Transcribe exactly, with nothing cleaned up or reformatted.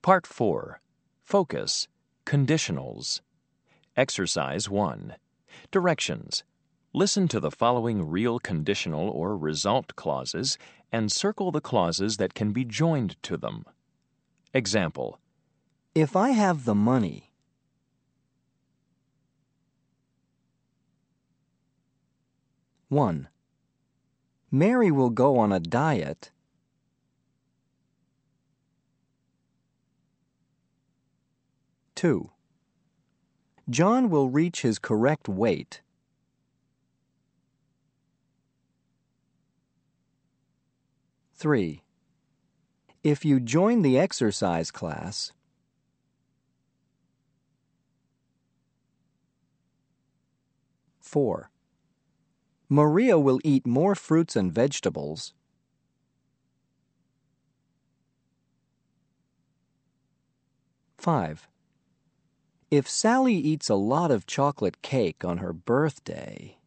Part four. Focus. Conditionals. Exercise one. Directions. Listen to the following real conditional or result clauses and circle the clauses that can be joined to them. Example. If I have the money. one. Mary will go on a diet. two. John will reach his correct weight. three. If you join the exercise class. four. Maria will eat more fruits and vegetables. five. If Sally eats a lot of chocolate cake on her birthday.